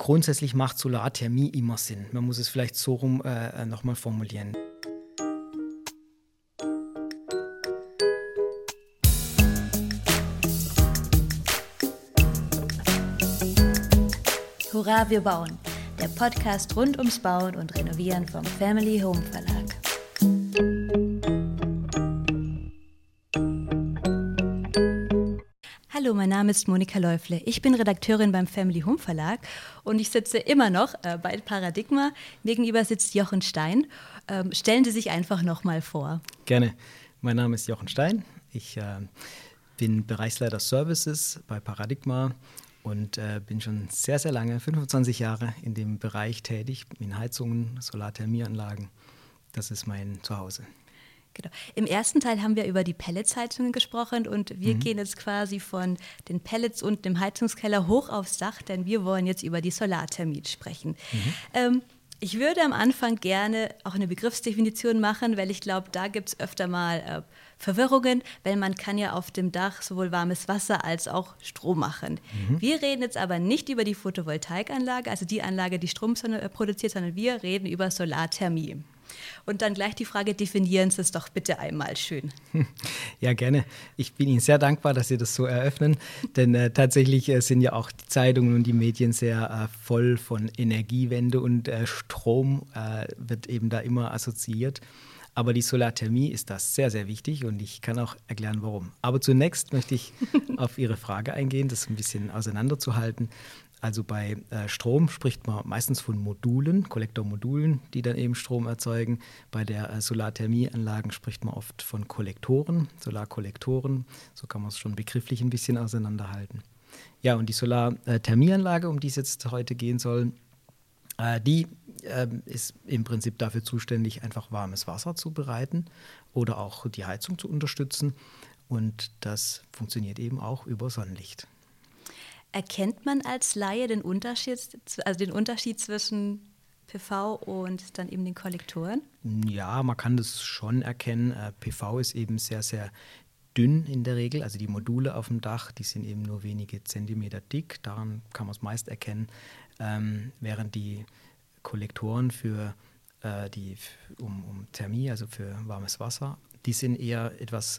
grundsätzlich macht Solarthermie immer Sinn. Man muss es vielleicht so rum nochmal formulieren. Hurra, wir bauen! Der Podcast rund ums Bauen und Renovieren vom Family Home Verlag. Hallo, mein Name ist Monika Läufle. Ich bin Redakteurin beim Family Home Verlag und ich sitze immer noch bei Paradigma. Mir gegenüber sitzt Jochen Stein. Stellen Sie sich einfach nochmal vor. Gerne. Mein Name ist Jochen Stein. Ich bin Bereichsleiter Services bei Paradigma und bin schon sehr, sehr lange, 25 Jahre in dem Bereich tätig, in Heizungen, Solarthermieanlagen. Das ist mein Zuhause. Genau. Im ersten Teil haben wir über die Pelletsheizungen gesprochen und wir gehen jetzt quasi von den Pellets und dem Heizungskeller hoch aufs Dach, denn wir wollen jetzt über die Solarthermie sprechen. Ich würde am Anfang gerne auch eine Begriffsdefinition machen, weil ich glaube, da gibt es öfter mal Verwirrungen, weil man kann ja auf dem Dach sowohl warmes Wasser als auch Strom machen. Wir reden jetzt aber nicht über die Photovoltaikanlage, also die Anlage, die Strom produziert, sondern wir reden über Solarthermie. Und dann gleich die Frage, definieren Sie es doch bitte einmal schön. Ja, gerne. Ich bin Ihnen sehr dankbar, dass Sie das so eröffnen, denn tatsächlich sind ja auch die Zeitungen und die Medien sehr voll von Energiewende und Strom wird eben da immer assoziiert. Aber die Solarthermie ist da sehr, sehr wichtig und ich kann auch erklären, warum. Aber zunächst möchte ich auf Ihre Frage eingehen, das ein bisschen auseinanderzuhalten. Also bei Strom spricht man meistens von Modulen, Kollektormodulen, die dann eben Strom erzeugen. Bei der Solarthermieanlagen spricht man oft von Kollektoren, Solarkollektoren. So kann man es schon begrifflich ein bisschen auseinanderhalten. Ja, und die Solarthermieanlage, um die es jetzt heute gehen soll, die ist im Prinzip dafür zuständig, einfach warmes Wasser zu bereiten oder auch die Heizung zu unterstützen. Und das funktioniert eben auch über Sonnenlicht. Erkennt man als Laie den Unterschied zwischen PV und dann eben den Kollektoren? Ja, man kann das schon erkennen. PV ist eben sehr, sehr dünn in der Regel. Also die Module auf dem Dach, die sind eben nur wenige Zentimeter dick. Daran kann man es meist erkennen. Während die Kollektoren um Thermie, also für warmes Wasser, die sind eher etwas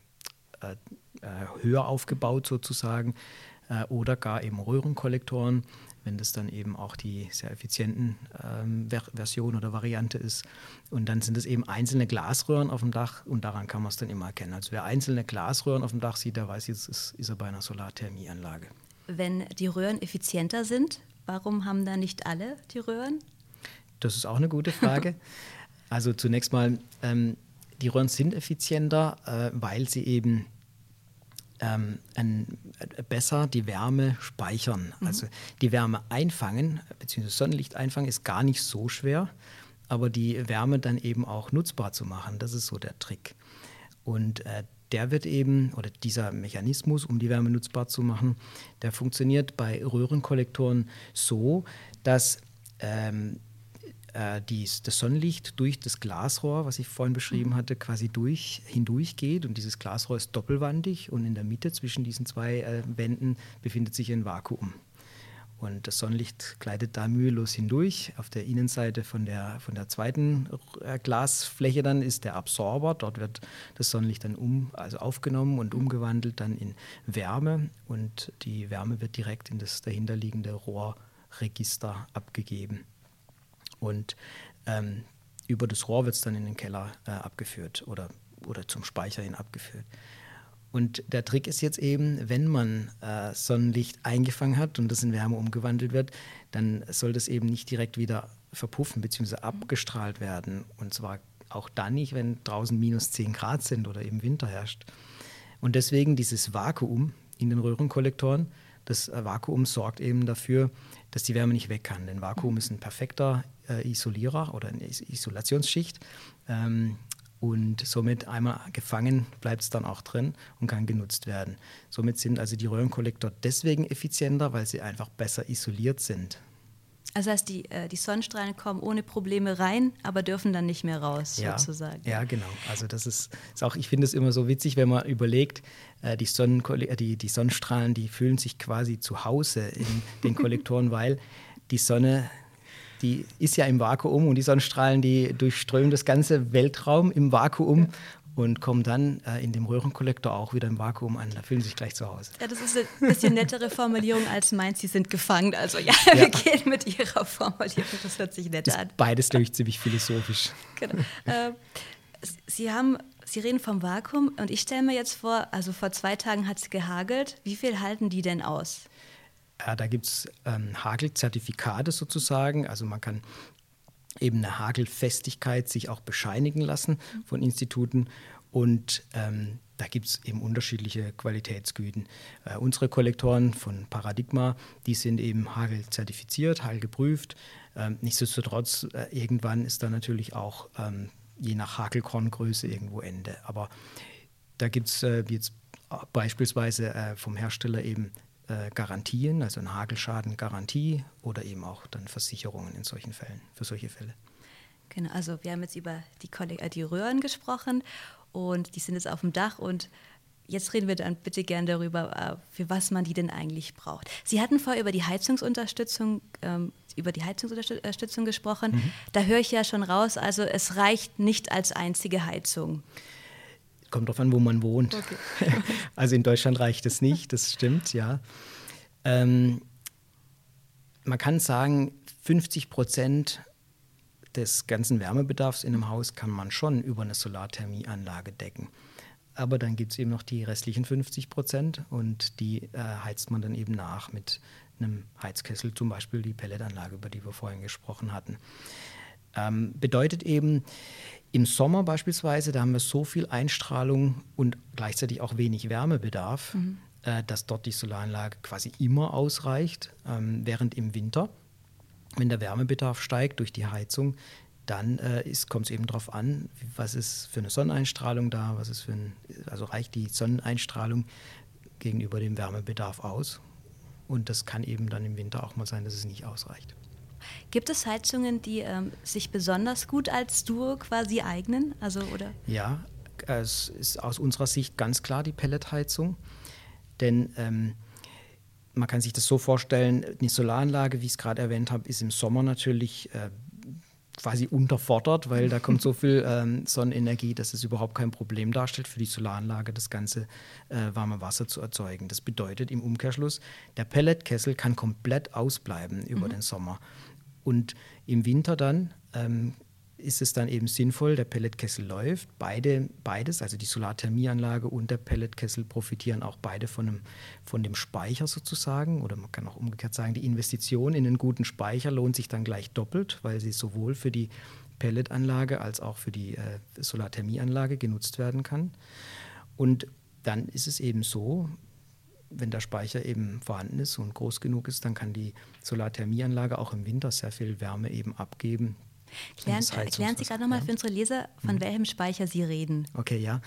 höher aufgebaut sozusagen. Oder gar eben Röhrenkollektoren, wenn das dann eben auch die sehr effizienten Version oder Variante ist. Und dann sind es eben einzelne Glasröhren auf dem Dach und daran kann man es dann immer erkennen. Also wer einzelne Glasröhren auf dem Dach sieht, der weiß, jetzt ist er bei einer Solarthermieanlage. Wenn die Röhren effizienter sind, warum haben da nicht alle die Röhren? Das ist auch eine gute Frage. Also zunächst mal, die Röhren sind effizienter, weil sie eben besser die Wärme speichern. Also die Wärme einfangen, beziehungsweise Sonnenlicht einfangen, ist gar nicht so schwer, aber die Wärme dann eben auch nutzbar zu machen, das ist so der Trick. Und der wird eben, oder dieser Mechanismus, um die Wärme nutzbar zu machen, der funktioniert bei Röhrenkollektoren so, dass das Sonnenlicht durch das Glasrohr, was ich vorhin beschrieben hatte, quasi hindurchgeht. Und dieses Glasrohr ist doppelwandig und in der Mitte zwischen diesen zwei Wänden befindet sich ein Vakuum. Und das Sonnenlicht gleitet da mühelos hindurch. Auf der Innenseite von der zweiten Glasfläche dann ist der Absorber. Dort wird das Sonnenlicht dann aufgenommen und umgewandelt dann in Wärme. Und die Wärme wird direkt in das dahinterliegende Rohrregister abgegeben. Und über das Rohr wird es dann in den Keller abgeführt oder zum Speicher hin abgeführt. Und der Trick ist jetzt eben, wenn man Sonnenlicht eingefangen hat und das in Wärme umgewandelt wird, dann soll das eben nicht direkt wieder verpuffen bzw. abgestrahlt werden. Und zwar auch dann nicht, wenn draußen minus 10 Grad sind oder eben Winter herrscht. Und deswegen dieses Vakuum in den Röhrenkollektoren, das Vakuum sorgt eben dafür, dass die Wärme nicht weg kann. Denn Vakuum ist ein perfekter Isolierer oder eine Isolationsschicht. Und somit einmal gefangen bleibt es dann auch drin und kann genutzt werden. Somit sind also die Röhrenkollektoren deswegen effizienter, weil sie einfach besser isoliert sind. Also heißt, die Sonnenstrahlen kommen ohne Probleme rein, aber dürfen dann nicht mehr raus, sozusagen. Ja, genau. Also das ist auch, ich finde es immer so witzig, wenn man überlegt, die Sonnenstrahlen, die fühlen sich quasi zu Hause in den Kollektoren, weil die Sonne, die ist ja im Vakuum und die Sonnenstrahlen, die durchströmen das ganze Weltraum im Vakuum und kommen dann in dem Röhrenkollektor auch wieder im Vakuum an. Da fühlen sie sich gleich zu Hause. Ja, das ist eine bisschen nettere Formulierung als meint, Sie sind gefangen. Also wir gehen mit Ihrer Formulierung, das hört sich nett an. Beides, glaube ich, ziemlich philosophisch. Genau. Sie reden vom Vakuum und ich stelle mir jetzt vor, also vor 2 Tagen hat es gehagelt. Wie viel halten die denn aus? Ja, da gibt es Hagelzertifikate sozusagen. Also man kann eben eine Hagelfestigkeit sich auch bescheinigen lassen von Instituten. Und da gibt es eben unterschiedliche Qualitätsgüten. Unsere Kollektoren von Paradigma, die sind eben hagelzertifiziert, hagelgeprüft. Nichtsdestotrotz, irgendwann ist da natürlich auch je nach Hagelkorngröße irgendwo Ende. Aber da gibt es jetzt beispielsweise vom Hersteller eben Garantien, also eine Hagelschadengarantie oder eben auch dann Versicherungen in solchen Fällen, für solche Fälle. Genau, also wir haben jetzt über die Röhren gesprochen und die sind jetzt auf dem Dach und jetzt reden wir dann bitte gern darüber, für was man die denn eigentlich braucht. Sie hatten vorher über die Heizungsunterstützung gesprochen. Mhm. Da höre ich ja schon raus, also es reicht nicht als einzige Heizung. Kommt drauf an, wo man wohnt. Okay. Also in Deutschland reicht es nicht, das stimmt, ja. Man kann sagen, 50% des ganzen Wärmebedarfs in einem Haus kann man schon über eine Solarthermieanlage decken. Aber dann gibt es eben noch die restlichen 50% und die heizt man dann eben nach mit einem Heizkessel, zum Beispiel die Pelletanlage, über die wir vorhin gesprochen hatten. Bedeutet eben, im Sommer beispielsweise, da haben wir so viel Einstrahlung und gleichzeitig auch wenig Wärmebedarf, dass dort die Solaranlage quasi immer ausreicht, während im Winter, wenn der Wärmebedarf steigt durch die Heizung, dann kommt es eben darauf an, was ist für eine Sonneneinstrahlung da, also reicht die Sonneneinstrahlung gegenüber dem Wärmebedarf aus. Und das kann eben dann im Winter auch mal sein, dass es nicht ausreicht. Gibt es Heizungen, die sich besonders gut als Duo quasi eignen? Oder? Ja, es ist aus unserer Sicht ganz klar die Pelletheizung. Denn man kann sich das so vorstellen, eine Solaranlage, wie ich es gerade erwähnt habe, ist im Sommer natürlich quasi unterfordert, weil da kommt so viel Sonnenenergie, dass es überhaupt kein Problem darstellt für die Solaranlage, das ganze warme Wasser zu erzeugen. Das bedeutet im Umkehrschluss, der Pelletkessel kann komplett ausbleiben über den Sommer. Und im Winter dann ist es dann eben sinnvoll, der Pelletkessel läuft. Beides, also die Solarthermieanlage und der Pelletkessel, profitieren auch beide von dem Speicher sozusagen. Oder man kann auch umgekehrt sagen, die Investition in einen guten Speicher lohnt sich dann gleich doppelt, weil sie sowohl für die Pelletanlage als auch für die Solarthermieanlage genutzt werden kann. Und dann ist es eben so, wenn der Speicher eben vorhanden ist und groß genug ist, dann kann die Solarthermieanlage auch im Winter sehr viel Wärme eben abgeben. Erklären Sie gerade nochmal für unsere Leser, von welchem Speicher Sie reden. Okay, ja.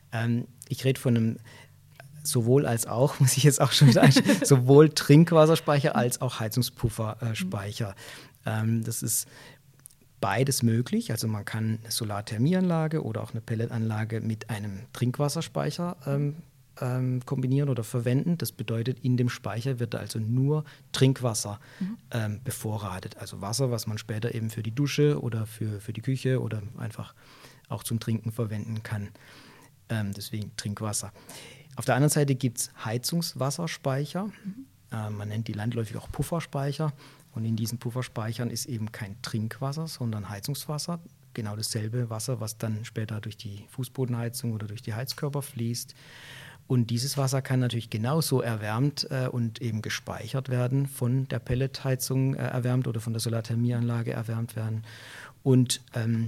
Ich rede von einem sowohl als auch, muss ich jetzt auch schon wieder einstellen, sowohl Trinkwasserspeicher als auch Heizungspufferspeicher. Das ist beides möglich. Also man kann eine Solarthermieanlage oder auch eine Pelletanlage mit einem Trinkwasserspeicher kombinieren oder verwenden. Das bedeutet, in dem Speicher wird also nur Trinkwasser bevorratet. Also Wasser, was man später eben für die Dusche oder für die Küche oder einfach auch zum Trinken verwenden kann. Deswegen Trinkwasser. Auf der anderen Seite gibt es Heizungswasserspeicher. Man nennt die landläufig auch Pufferspeicher. Und in diesen Pufferspeichern ist eben kein Trinkwasser, sondern Heizungswasser. Genau dasselbe Wasser, was dann später durch die Fußbodenheizung oder durch die Heizkörper fließt. Und dieses Wasser kann natürlich genauso erwärmt und eben gespeichert werden, von der Pelletheizung erwärmt oder von der Solarthermieanlage erwärmt werden und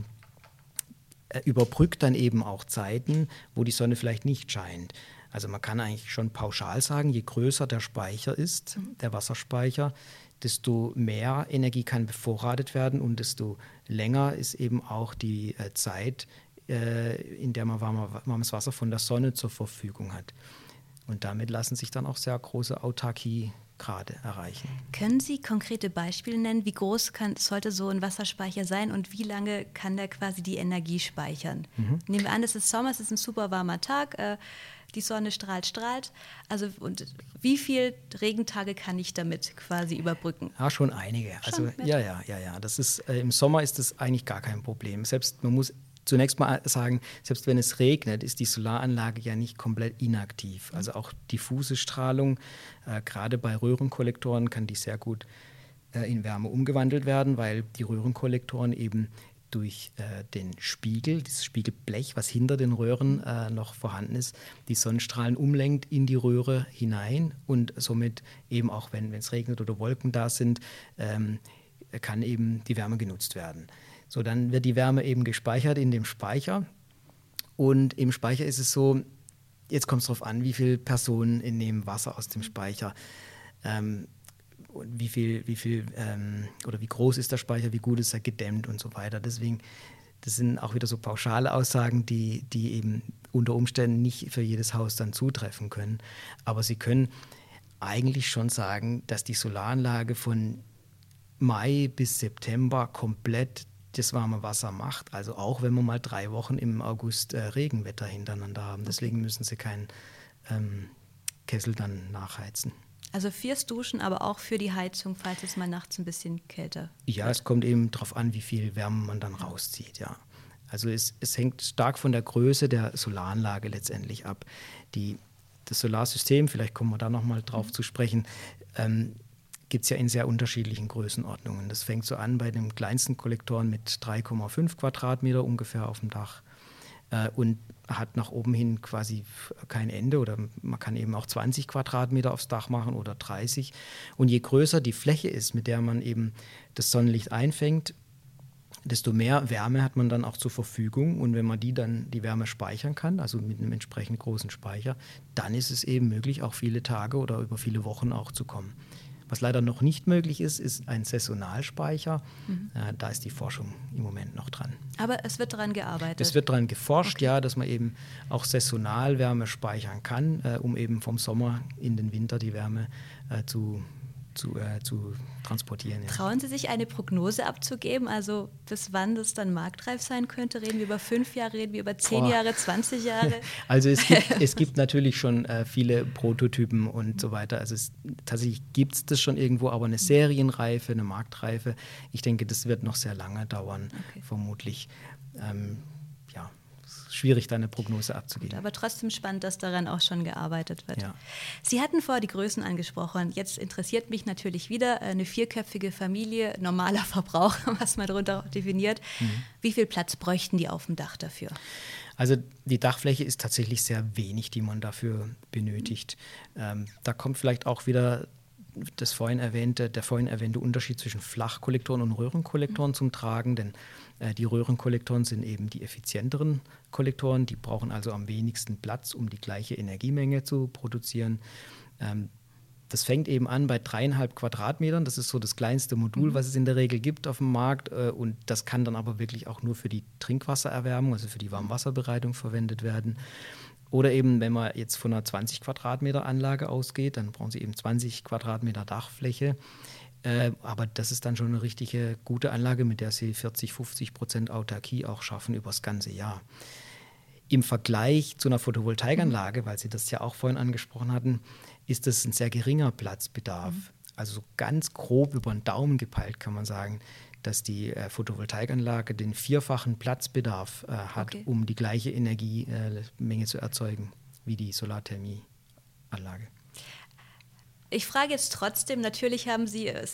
überbrückt dann eben auch Zeiten, wo die Sonne vielleicht nicht scheint. Also man kann eigentlich schon pauschal sagen, je größer der Speicher ist, der Wasserspeicher, desto mehr Energie kann bevorratet werden und desto länger ist eben auch die Zeit, in der man warmes Wasser von der Sonne zur Verfügung hat. Und damit lassen sich dann auch sehr große Autarkiegrade erreichen. Können Sie konkrete Beispiele nennen? Wie groß sollte so ein Wasserspeicher sein und wie lange kann der quasi die Energie speichern? Nehmen wir an, es ist Sommer, es ist ein super warmer Tag. die Sonne strahlt. Also und wie viele Regentage kann ich damit quasi überbrücken? Ja, schon einige. Also ja. Das ist, im Sommer ist das eigentlich gar kein Problem. Selbst, man muss zunächst mal sagen, selbst wenn es regnet, ist die Solaranlage ja nicht komplett inaktiv. Also auch diffuse Strahlung, gerade bei Röhrenkollektoren kann die sehr gut in Wärme umgewandelt werden, weil die Röhrenkollektoren eben durch den Spiegel, dieses Spiegelblech, was hinter den Röhren noch vorhanden ist, die Sonnenstrahlen umlenkt in die Röhre hinein und somit eben auch, wenn es regnet oder Wolken da sind, kann eben die Wärme genutzt werden. So, dann wird die Wärme eben gespeichert in dem Speicher und im Speicher ist es so, jetzt kommt es darauf an, wie viele Personen nehmen Wasser aus dem Speicher. Wie viel oder wie groß ist der Speicher, wie gut ist er gedämmt und so weiter. Deswegen, das sind auch wieder so pauschale Aussagen, die eben unter Umständen nicht für jedes Haus dann zutreffen können. Aber Sie können eigentlich schon sagen, dass die Solaranlage von Mai bis September komplett das warme Wasser macht. Also auch wenn wir mal 3 Wochen im August Regenwetter hintereinander haben. Deswegen müssen Sie keinen Kessel dann nachheizen. Also fürs Duschen, aber auch für die Heizung, falls es mal nachts ein bisschen kälter wird. Ja, es kommt eben darauf an, wie viel Wärme man dann rauszieht, ja. Also es hängt stark von der Größe der Solaranlage letztendlich ab. Das Solarsystem, vielleicht kommen wir da nochmal drauf zu sprechen, gibt es ja in sehr unterschiedlichen Größenordnungen. Das fängt so an bei den kleinsten Kollektoren mit 3,5 Quadratmeter ungefähr auf dem Dach und hat nach oben hin quasi kein Ende oder man kann eben auch 20 Quadratmeter aufs Dach machen oder 30. Und je größer die Fläche ist, mit der man eben das Sonnenlicht einfängt, desto mehr Wärme hat man dann auch zur Verfügung. Und wenn man die Wärme speichern kann, also mit einem entsprechend großen Speicher, dann ist es eben möglich, auch viele Tage oder über viele Wochen auch zu kommen. Was leider noch nicht möglich ist, ist ein Saisonalspeicher. Da ist die Forschung im Moment noch dran. Aber es wird daran gearbeitet? Es wird daran geforscht, ja, dass man eben auch saisonal Wärme speichern kann, um eben vom Sommer in den Winter die Wärme zu transportieren. Ja. Trauen Sie sich eine Prognose abzugeben, also bis wann das dann marktreif sein könnte? Reden wir über 5 Jahre, reden wir über 10 Jahre, 20 Jahre? Also es gibt natürlich schon viele Prototypen und so weiter. Also tatsächlich gibt es das schon irgendwo, aber eine Serienreife, eine Marktreife, ich denke, das wird noch sehr lange dauern, vermutlich. Schwierig, da eine Prognose abzugeben. Gut, aber trotzdem spannend, dass daran auch schon gearbeitet wird. Ja. Sie hatten vorher die Größen angesprochen. Jetzt interessiert mich natürlich wieder eine 4-köpfige Familie, normaler Verbrauch, was man darunter definiert. Wie viel Platz bräuchten die auf dem Dach dafür? Also die Dachfläche ist tatsächlich sehr wenig, die man dafür benötigt. Da kommt vielleicht auch wieder der vorhin erwähnte Unterschied zwischen Flachkollektoren und Röhrenkollektoren zum Tragen, denn die Röhrenkollektoren sind eben die effizienteren Kollektoren, die brauchen also am wenigsten Platz, um die gleiche Energiemenge zu produzieren. Das fängt eben an bei 3,5 Quadratmetern, das ist so das kleinste Modul, was es in der Regel gibt auf dem Markt und das kann dann aber wirklich auch nur für die Trinkwassererwärmung, also für die Warmwasserbereitung verwendet werden. Oder eben, wenn man jetzt von einer 20 Quadratmeter Anlage ausgeht, dann brauchen Sie eben 20 Quadratmeter Dachfläche. Aber das ist dann schon eine richtige gute Anlage, mit der Sie 40-50% Autarkie auch schaffen über das ganze Jahr. Im Vergleich zu einer Photovoltaikanlage, weil Sie das ja auch vorhin angesprochen hatten, ist das ein sehr geringer Platzbedarf. Also so ganz grob über den Daumen gepeilt kann man sagen, dass die Photovoltaikanlage den 4-fachen Platzbedarf hat, um die gleiche Energiemenge zu erzeugen wie die Solarthermieanlage. Ich frage jetzt trotzdem, natürlich Sie haben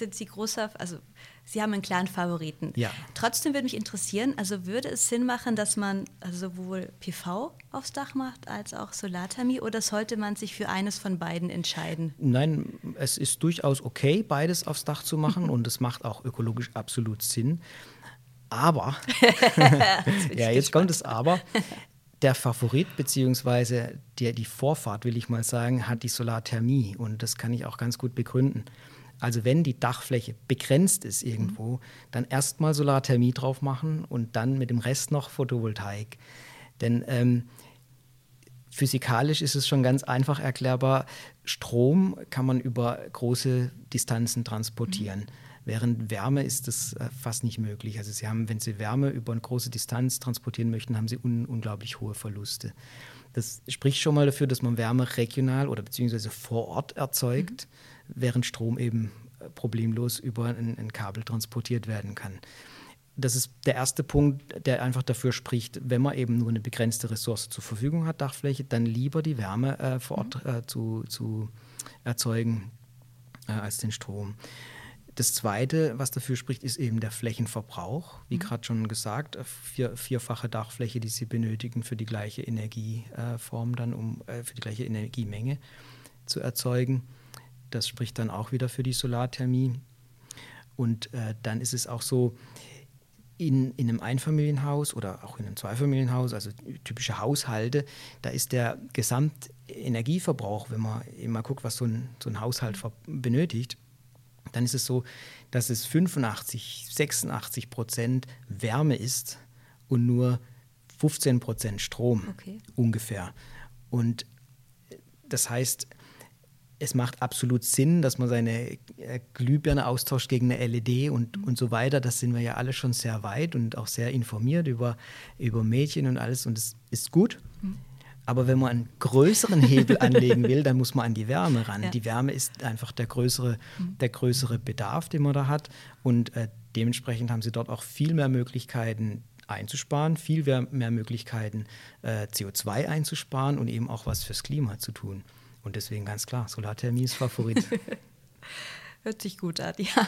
einen klaren Favoriten. Ja. Trotzdem würde mich interessieren, also würde es Sinn machen, dass man also sowohl PV aufs Dach macht als auch Solarthermie oder sollte man sich für eines von beiden entscheiden? Nein, es ist durchaus okay, beides aufs Dach zu machen und es macht auch ökologisch absolut Sinn. Aber, ja, jetzt kommt das Aber. Der Favorit bzw. die Vorfahrt, will ich mal sagen, hat die Solarthermie und das kann ich auch ganz gut begründen. Also wenn die Dachfläche begrenzt ist irgendwo, dann erstmal Solarthermie drauf machen und dann mit dem Rest noch Photovoltaik. Denn physikalisch ist es schon ganz einfach erklärbar, Strom kann man über große Distanzen transportieren. Während Wärme ist das fast nicht möglich. Also wenn Sie Wärme über eine große Distanz transportieren möchten, haben Sie unglaublich hohe Verluste. Das spricht schon mal dafür, dass man Wärme regional oder beziehungsweise vor Ort erzeugt, während Strom eben problemlos über ein Kabel transportiert werden kann. Das ist der erste Punkt, der einfach dafür spricht, wenn man eben nur eine begrenzte Ressource zur Verfügung hat, Dachfläche, dann lieber die Wärme vor Ort zu erzeugen als den Strom. Das Zweite, was dafür spricht, ist eben der Flächenverbrauch. Wie gerade schon gesagt, vierfache Dachfläche, die Sie benötigen für die gleiche Energieform dann, für die gleiche Energiemenge zu erzeugen. Das spricht dann auch wieder für die Solarthermie. Und dann ist es auch so, in einem Einfamilienhaus oder auch in einem Zweifamilienhaus, also typische Haushalte, da ist der Gesamtenergieverbrauch, wenn man mal guckt, was so ein Haushalt benötigt, dann ist es so, dass es 86% Wärme ist und nur 15% Strom ungefähr. Und das heißt, es macht absolut Sinn, dass man seine Glühbirne austauscht gegen eine LED und so weiter. Das sind wir ja alle schon sehr weit und auch sehr informiert über Mädchen und alles. Und das ist gut. Aber wenn man einen größeren Hebel anlegen will, dann muss man an die Wärme ran. Ja. Die Wärme ist einfach der größere Bedarf, den man da hat. Und dementsprechend haben sie dort auch viel mehr Möglichkeiten einzusparen, viel mehr Möglichkeiten CO2 einzusparen und eben auch was fürs Klima zu tun. Und deswegen ganz klar, Solarthermie ist Favorit. Hört sich gut an, ja.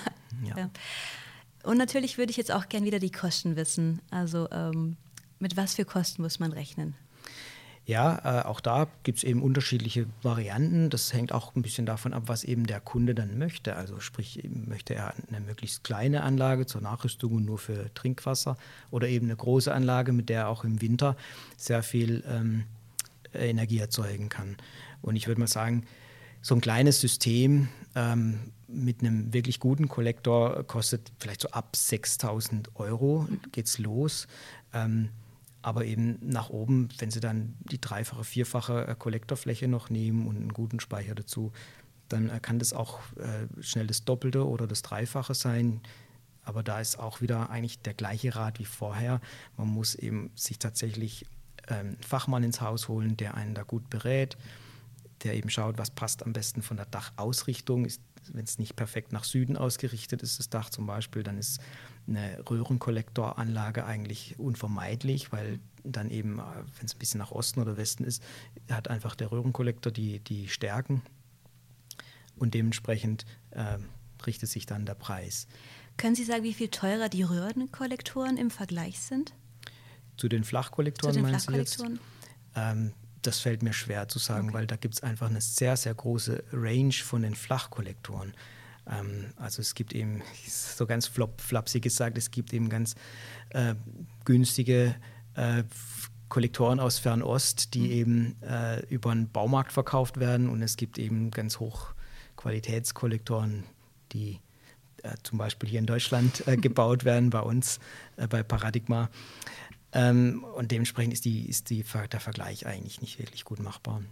Und natürlich würde ich jetzt auch gern wieder die Kosten wissen. Also mit was für Kosten muss man rechnen? Ja, auch da gibt es eben unterschiedliche Varianten. Das hängt auch ein bisschen davon ab, was eben der Kunde dann möchte. Also sprich, möchte er eine möglichst kleine Anlage zur Nachrüstung und nur für Trinkwasser oder eben eine große Anlage, mit der er auch im Winter sehr viel Energie erzeugen kann. Und ich würde mal sagen, so ein kleines System mit einem wirklich guten Kollektor kostet vielleicht so ab 6.000 € geht's los. Aber eben nach oben, wenn Sie dann die dreifache, vierfache Kollektorfläche noch nehmen und einen guten Speicher dazu, dann kann das auch schnell das Doppelte oder das Dreifache sein. Aber da ist auch wieder eigentlich der gleiche Rat wie vorher. Man muss eben sich tatsächlich einen Fachmann ins Haus holen, der einen da gut berät, der eben schaut, was passt am besten von der Dachausrichtung. Wenn es nicht perfekt nach Süden ausgerichtet ist, das Dach zum Beispiel, dann ist eine Röhrenkollektoranlage eigentlich unvermeidlich, weil dann eben, wenn es ein bisschen nach Osten oder Westen ist, hat einfach der Röhrenkollektor die Stärken und dementsprechend richtet sich dann der Preis. Können Sie sagen, wie viel teurer die Röhrenkollektoren im Vergleich sind? Zu den Flachkollektoren meinst du jetzt? Das fällt mir schwer zu sagen, weil da gibt es einfach eine sehr, sehr große Range von den Flachkollektoren. Also es gibt eben, so ganz flapsig gesagt, es gibt eben ganz günstige Kollektoren aus Fernost, die eben über einen Baumarkt verkauft werden, und es gibt eben ganz Hochqualitätskollektoren, die zum Beispiel hier in Deutschland gebaut werden, bei uns, bei Paradigma. Und dementsprechend ist der Vergleich eigentlich nicht wirklich gut machbar.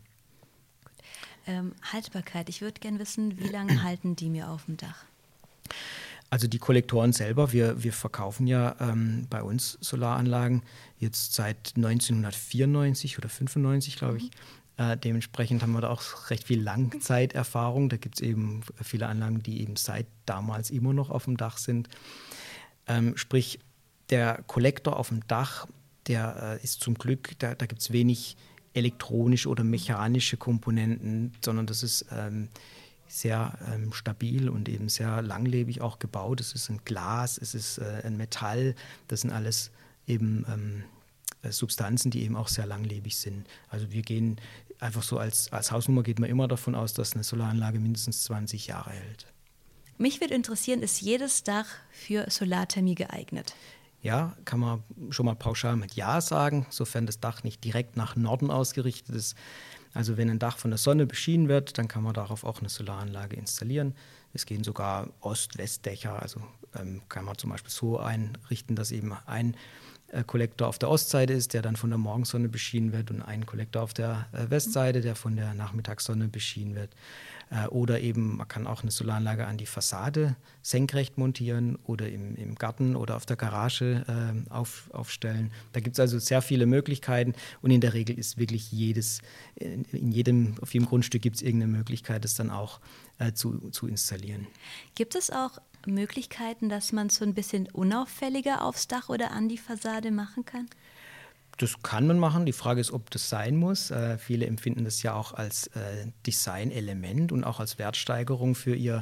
Haltbarkeit. Ich würde gerne wissen, wie lange halten die mir auf dem Dach? Also die Kollektoren selber, wir verkaufen ja bei uns Solaranlagen jetzt seit 1994 oder 95, glaube ich. Dementsprechend haben wir da auch recht viel Langzeiterfahrung. Da gibt es eben viele Anlagen, die eben seit damals immer noch auf dem Dach sind. Sprich, der Kollektor auf dem Dach, der ist zum Glück, da gibt es wenig elektronische oder mechanische Komponenten, sondern das ist sehr stabil und eben sehr langlebig auch gebaut. Es ist ein Glas, es ist ein Metall, das sind alles eben Substanzen, die eben auch sehr langlebig sind. Also wir gehen einfach so als Hausnummer geht man immer davon aus, dass eine Solaranlage mindestens 20 Jahre hält. Mich würde interessieren, ist jedes Dach für Solarthermie geeignet? Ja, kann man schon mal pauschal mit Ja sagen, sofern das Dach nicht direkt nach Norden ausgerichtet ist. Also wenn ein Dach von der Sonne beschienen wird, dann kann man darauf auch eine Solaranlage installieren. Es gehen sogar Ost-West-Dächer, also kann man zum Beispiel so einrichten, dass eben ein Kollektor auf der Ostseite ist, der dann von der Morgensonne beschienen wird, und ein Kollektor auf der Westseite, der von der Nachmittagssonne beschienen wird. Oder eben, man kann auch eine Solaranlage an die Fassade senkrecht montieren oder im Garten oder auf der Garage aufstellen. Da gibt es also sehr viele Möglichkeiten, und in der Regel ist wirklich auf jedem Grundstück gibt es irgendeine Möglichkeit, das dann auch zu installieren. Gibt es auch Möglichkeiten, dass man es so ein bisschen unauffälliger aufs Dach oder an die Fassade machen kann? Das kann man machen. Die Frage ist, ob das sein muss. Viele empfinden das ja auch als Designelement und auch als Wertsteigerung für ihre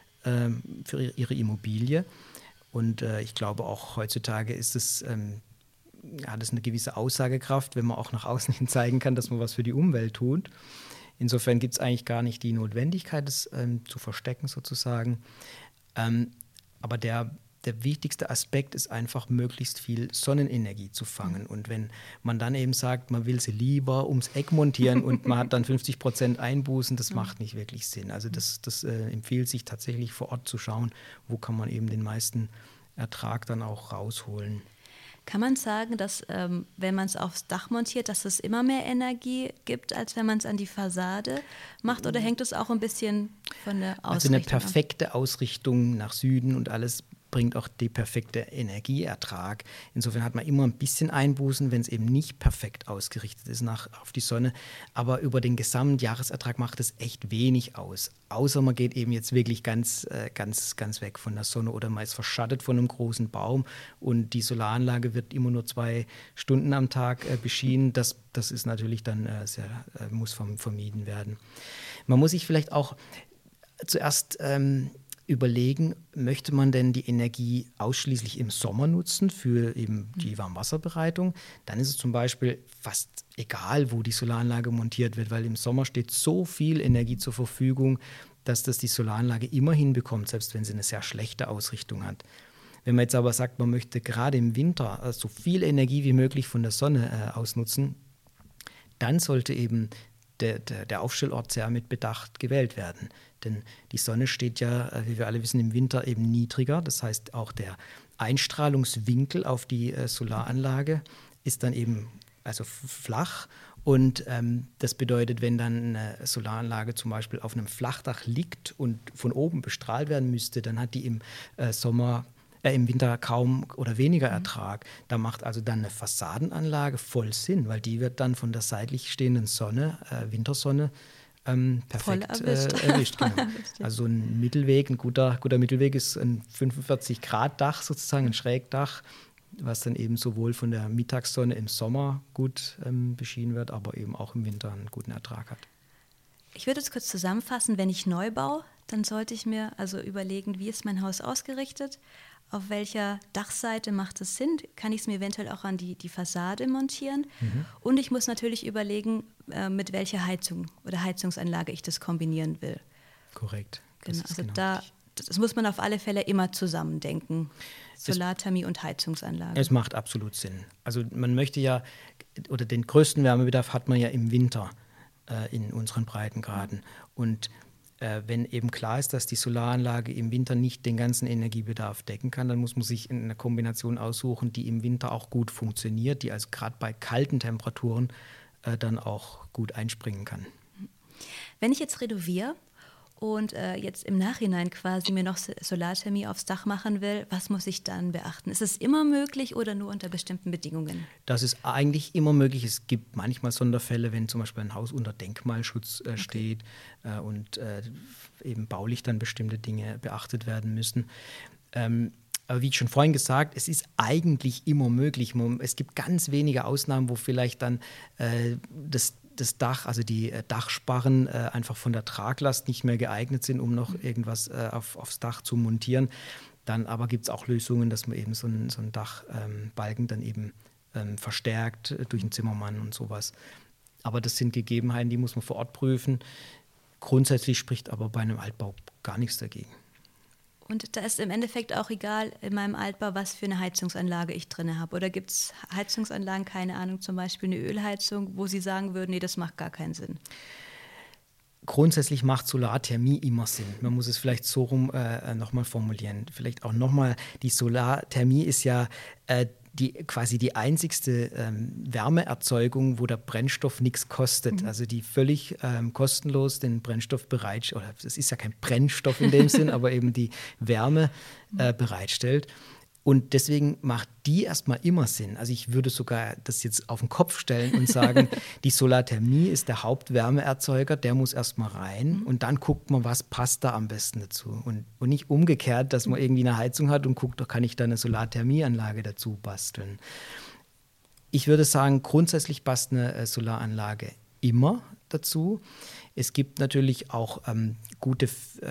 Immobilie. Und ich glaube, auch heutzutage hat es eine gewisse Aussagekraft, wenn man auch nach außen hin zeigen kann, dass man was für die Umwelt tut. Insofern gibt es eigentlich gar nicht die Notwendigkeit, das zu verstecken sozusagen. Aber der wichtigste Aspekt ist einfach, möglichst viel Sonnenenergie zu fangen. Und wenn man dann eben sagt, man will sie lieber ums Eck montieren und man hat dann 50% Einbußen, das macht nicht wirklich Sinn. Also das empfiehlt sich tatsächlich vor Ort zu schauen, wo kann man eben den meisten Ertrag dann auch rausholen. Kann man sagen, dass wenn man es aufs Dach montiert, dass es immer mehr Energie gibt, als wenn man es an die Fassade macht? Oder hängt es auch ein bisschen von der Ausrichtung ab? Also eine perfekte Ausrichtung nach Süden und alles bringt auch die perfekte Energieertrag. Insofern hat man immer ein bisschen Einbußen, wenn es eben nicht perfekt ausgerichtet ist auf die Sonne. Aber über den Gesamtjahresertrag macht es echt wenig aus. Außer man geht eben jetzt wirklich ganz weg von der Sonne oder man ist verschattet von einem großen Baum und die Solaranlage wird immer nur 2 Stunden am Tag beschienen. Das ist natürlich dann muss vermieden werden. Man muss sich vielleicht auch zuerst überlegen, möchte man denn die Energie ausschließlich im Sommer nutzen für eben die Warmwasserbereitung? Dann ist es zum Beispiel fast egal, wo die Solaranlage montiert wird, weil im Sommer steht so viel Energie zur Verfügung, dass das die Solaranlage immer hinbekommt, selbst wenn sie eine sehr schlechte Ausrichtung hat. Wenn man jetzt aber sagt, man möchte gerade im Winter so viel Energie wie möglich von der Sonne ausnutzen, dann sollte eben der Aufstellort sehr mit Bedacht gewählt werden. Denn die Sonne steht ja, wie wir alle wissen, im Winter eben niedriger. Das heißt, auch der Einstrahlungswinkel auf die Solaranlage ist dann eben also flach. Und das bedeutet, wenn dann eine Solaranlage zum Beispiel auf einem Flachdach liegt und von oben bestrahlt werden müsste, dann hat die im Winter kaum oder weniger Ertrag. Da macht also dann eine Fassadenanlage voll Sinn, weil die wird dann von der seitlich stehenden Sonne, Wintersonne, perfekt erwischt. Genau. Also ein Mittelweg, ein guter Mittelweg ist ein 45-Grad-Dach sozusagen, ein Schrägdach, was dann eben sowohl von der Mittagssonne im Sommer gut beschienen wird, aber eben auch im Winter einen guten Ertrag hat. Ich würde es kurz zusammenfassen, wenn ich neu baue, dann sollte ich mir also überlegen, wie ist mein Haus ausgerichtet, auf welcher Dachseite macht es Sinn, kann ich es mir eventuell auch an die Fassade montieren und ich muss natürlich überlegen, mit welcher Heizung oder Heizungsanlage ich das kombinieren will. Korrekt. Genau, also das muss man auf alle Fälle immer zusammendenken, Solarthermie und Heizungsanlage. Es macht absolut Sinn. Also man möchte ja, oder den größten Wärmebedarf hat man ja im Winter in unseren Breitengraden. Und wenn eben klar ist, dass die Solaranlage im Winter nicht den ganzen Energiebedarf decken kann, dann muss man sich eine Kombination aussuchen, die im Winter auch gut funktioniert, die also gerade bei kalten Temperaturen dann auch gut einspringen kann. Wenn ich jetzt renoviere und jetzt im Nachhinein quasi mir noch Solarthermie aufs Dach machen will, was muss ich dann beachten? Ist es immer möglich oder nur unter bestimmten Bedingungen? Das ist eigentlich immer möglich. Es gibt manchmal Sonderfälle, wenn zum Beispiel ein Haus unter Denkmalschutz steht und eben baulich dann bestimmte Dinge beachtet werden müssen. Aber wie ich schon vorhin gesagt, es ist eigentlich immer möglich. Es gibt ganz wenige Ausnahmen, wo vielleicht dann das Dach, also die Dachsparren einfach von der Traglast nicht mehr geeignet sind, um noch irgendwas aufs Dach zu montieren. Dann aber gibt es auch Lösungen, dass man eben so einen Dachbalken dann eben verstärkt durch einen Zimmermann und sowas. Aber das sind Gegebenheiten, die muss man vor Ort prüfen. Grundsätzlich spricht aber bei einem Altbau gar nichts dagegen. Und da ist im Endeffekt auch egal in meinem Altbau, was für eine Heizungsanlage ich drin habe. Oder gibt es Heizungsanlagen, keine Ahnung, zum Beispiel eine Ölheizung, wo Sie sagen würden, nee, das macht gar keinen Sinn? Grundsätzlich macht Solarthermie immer Sinn. Man muss es vielleicht so rum nochmal formulieren. Vielleicht auch nochmal, die Solarthermie ist ja quasi die einzigste Wärmeerzeugung, wo der Brennstoff nichts kostet. Also die völlig kostenlos den Brennstoff oder es ist ja kein Brennstoff in dem Sinn, aber eben die Wärme bereitstellt. Und deswegen macht die erstmal immer Sinn. Also ich würde sogar das jetzt auf den Kopf stellen und sagen, die Solarthermie ist der Hauptwärmeerzeuger, der muss erstmal rein und dann guckt man, was passt da am besten dazu. Und nicht umgekehrt, dass man irgendwie eine Heizung hat und guckt, kann ich da eine Solarthermieanlage dazu basteln. Ich würde sagen, grundsätzlich passt eine Solaranlage immer dazu. Es gibt natürlich auch gute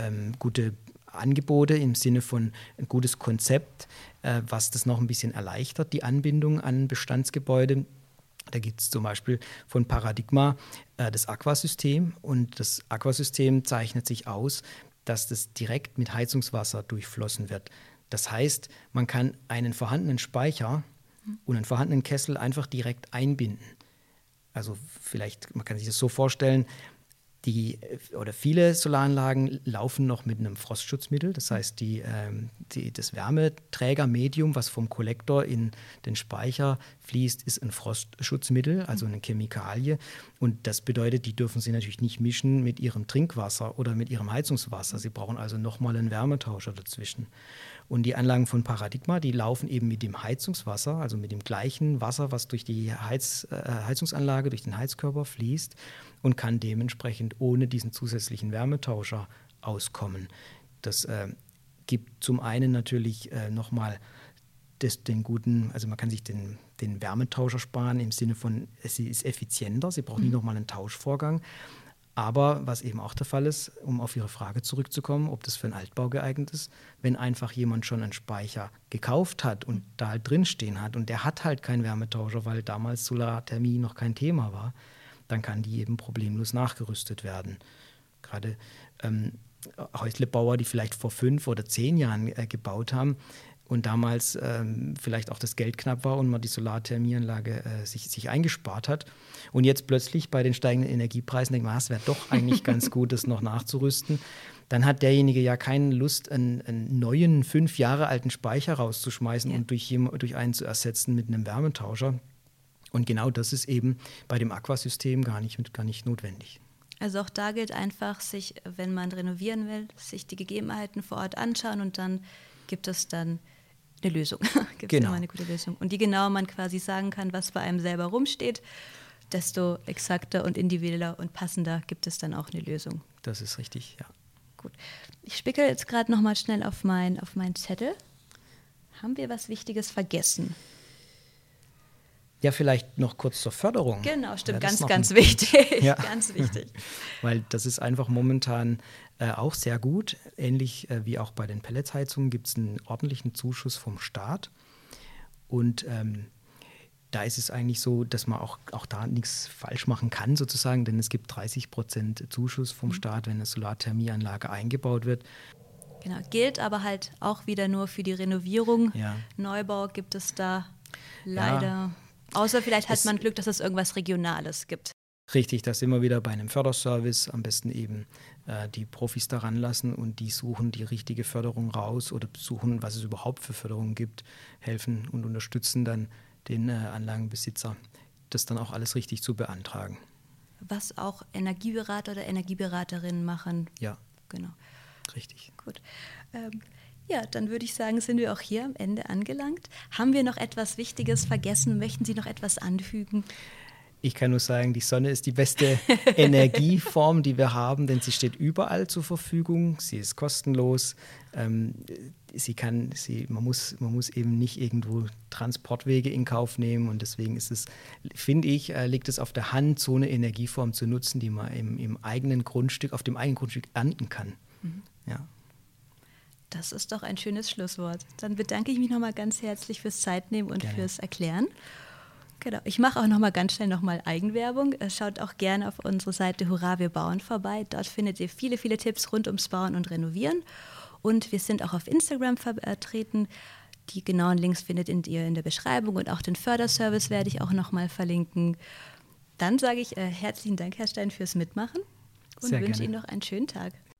Angebote im Sinne von ein gutes Konzept, was das noch ein bisschen erleichtert, die Anbindung an Bestandsgebäude. Da gibt es zum Beispiel von Paradigma das Aquasystem. Und das Aquasystem zeichnet sich aus, dass das direkt mit Heizungswasser durchflossen wird. Das heißt, man kann einen vorhandenen Speicher und einen vorhandenen Kessel einfach direkt einbinden. Also vielleicht, man kann sich das so vorstellen, viele Solaranlagen laufen noch mit einem Frostschutzmittel. Das heißt, das Wärmeträgermedium, was vom Kollektor in den Speicher fließt, ist ein Frostschutzmittel, also eine Chemikalie. Und das bedeutet, die dürfen Sie natürlich nicht mischen mit Ihrem Trinkwasser oder mit Ihrem Heizungswasser. Sie brauchen also nochmal einen Wärmetauscher dazwischen. Und die Anlagen von Paradigma, die laufen eben mit dem Heizungswasser, also mit dem gleichen Wasser, was durch die Heizungsanlage, durch den Heizkörper fließt und kann dementsprechend ohne diesen zusätzlichen Wärmetauscher auskommen. Das gibt zum einen natürlich nochmal den guten, also man kann sich den Wärmetauscher sparen im Sinne von, es ist effizienter, Sie brauchen nicht nochmal einen Tauschvorgang. Aber was eben auch der Fall ist, um auf Ihre Frage zurückzukommen, ob das für einen Altbau geeignet ist, wenn einfach jemand schon einen Speicher gekauft hat und da halt drinstehen hat und der hat halt keinen Wärmetauscher, weil damals Solarthermie noch kein Thema war, dann kann die eben problemlos nachgerüstet werden. Gerade Häuslebauer, die vielleicht vor 5 oder 10 Jahren gebaut haben, und damals vielleicht auch das Geld knapp war und man die Solarthermieanlage sich eingespart hat. Und jetzt plötzlich bei den steigenden Energiepreisen denkt man, es wäre doch eigentlich ganz gut, das noch nachzurüsten. Dann hat derjenige ja keine Lust, einen neuen, 5 Jahre alten Speicher rauszuschmeißen und durch einen zu ersetzen mit einem Wärmetauscher. Und genau das ist eben bei dem Aquasystem gar nicht notwendig. Also auch da gilt einfach, sich, wenn man renovieren will, sich die Gegebenheiten vor Ort anschauen und dann gibt es dann eine Lösung. Gibt es immer eine gute Lösung. Und je genauer man quasi sagen kann, was bei einem selber rumsteht, desto exakter und individueller und passender gibt es dann auch eine Lösung. Das ist richtig, ja. Gut. Ich spickel jetzt gerade noch mal schnell auf meinen Zettel. Haben wir was Wichtiges vergessen? Ja, vielleicht noch kurz zur Förderung. Genau, stimmt, ganz wichtig. Ja. Ganz wichtig. Weil das ist einfach momentan auch sehr gut. Ähnlich wie auch bei den Pelletsheizungen gibt es einen ordentlichen Zuschuss vom Staat. Und da ist es eigentlich so, dass man auch da nichts falsch machen kann sozusagen, denn es gibt 30% Zuschuss vom Staat, wenn eine Solarthermieanlage eingebaut wird. Genau, gilt aber halt auch wieder nur für die Renovierung. Ja. Neubau gibt es da leider... Ja. Außer vielleicht hat man Glück, dass es irgendwas Regionales gibt. Richtig, das immer wieder bei einem Förderservice, am besten eben die Profis daran lassen und die suchen die richtige Förderung raus oder suchen, was es überhaupt für Förderungen gibt, helfen und unterstützen dann den Anlagenbesitzer, das dann auch alles richtig zu beantragen. Was auch Energieberater oder Energieberaterinnen machen. Ja, genau. Richtig. Gut. Ja, dann würde ich sagen, sind wir auch hier am Ende angelangt. Haben wir noch etwas Wichtiges vergessen? Möchten Sie noch etwas anfügen? Ich kann nur sagen, die Sonne ist die beste Energieform, die wir haben, denn sie steht überall zur Verfügung. Sie ist kostenlos. Man muss eben nicht irgendwo Transportwege in Kauf nehmen. Und deswegen ist es, finde ich, liegt es auf der Hand, so eine Energieform zu nutzen, die man auf dem eigenen Grundstück ernten kann. Mhm. Ja. Das ist doch ein schönes Schlusswort. Dann bedanke ich mich nochmal ganz herzlich fürs Zeitnehmen und fürs Erklären. Genau. Ich mache auch nochmal ganz schnell Eigenwerbung. Schaut auch gerne auf unsere Seite Hurra, wir bauen vorbei. Dort findet ihr viele, viele Tipps rund ums Bauen und Renovieren. Und wir sind auch auf Instagram vertreten. Die genauen Links findet ihr in der Beschreibung und auch den Förderservice werde ich auch nochmal verlinken. Dann sage ich herzlichen Dank, Herr Stein, fürs Mitmachen und wünsche Ihnen noch einen schönen Tag.